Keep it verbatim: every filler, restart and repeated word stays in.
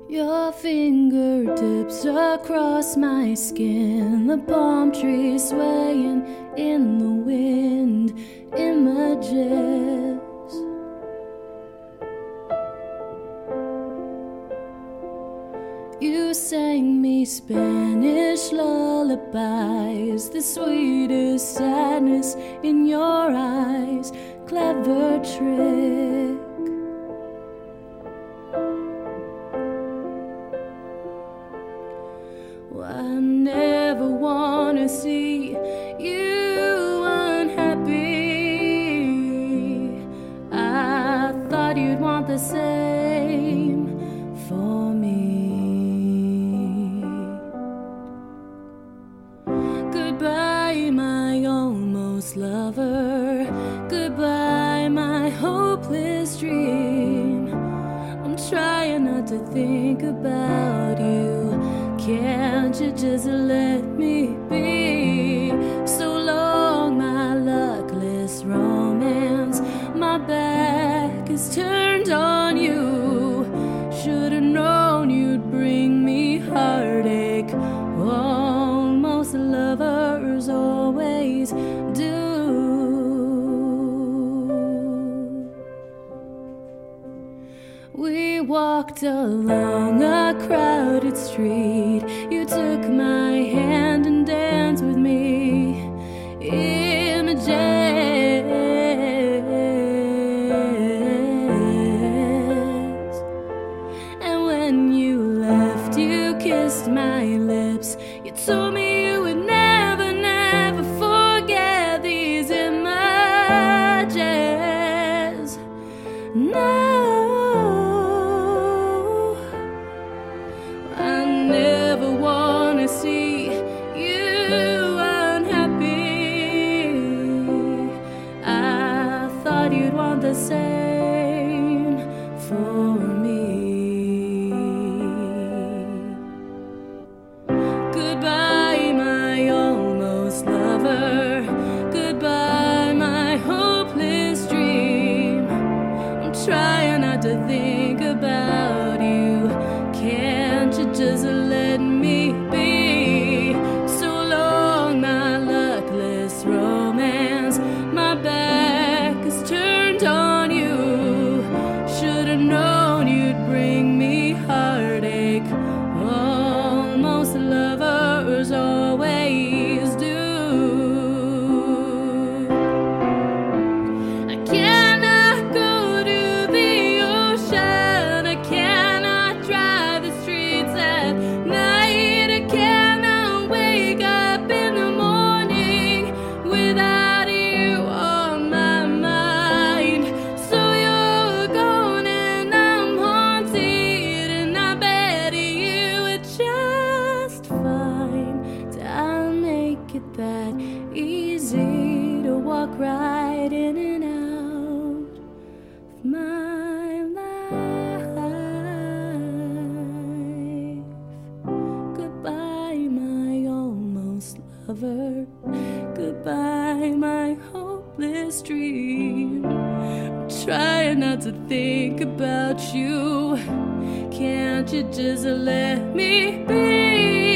Your fingertips across my skin, the palm trees swaying in the wind, images. You sang me Spanish lullabies, the sweetest sadness in your eyes, clever trick. I never wanna see you unhappy. I thought you'd want the same for me. Goodbye, my almost lover. Goodbye, my hopeless dream. I'm trying not to think about you. Can't you just let me be? So long, my luckless romance. My back is turned on you. Should've known you'd bring me heartache. Almost lovers always do. We walked along a crowded street. You took my hand and danced with me. Images. And when you left, you kissed my lips. You told me you would never, never forget these images. No. See you unhappy. I thought you'd want the same for me. Goodbye, my almost lover. Goodbye, my hopeless dream. I'm trying not to think about you. Can't you just let me be? Romance, my back is turned on you. Should've known you'd bring me heartache. Almost lovers always do. I cannot go to the ocean. I cannot drive the streets at night. I cannot wake up in the morning without you on my mind. So you're gone and I'm haunted, and I bet you would just fine. I'll make it that easy to walk right in and out of my life. Goodbye, my almost lover. Goodbye, my hopeless dream. I'm trying not to think about you. Can't you just let me be?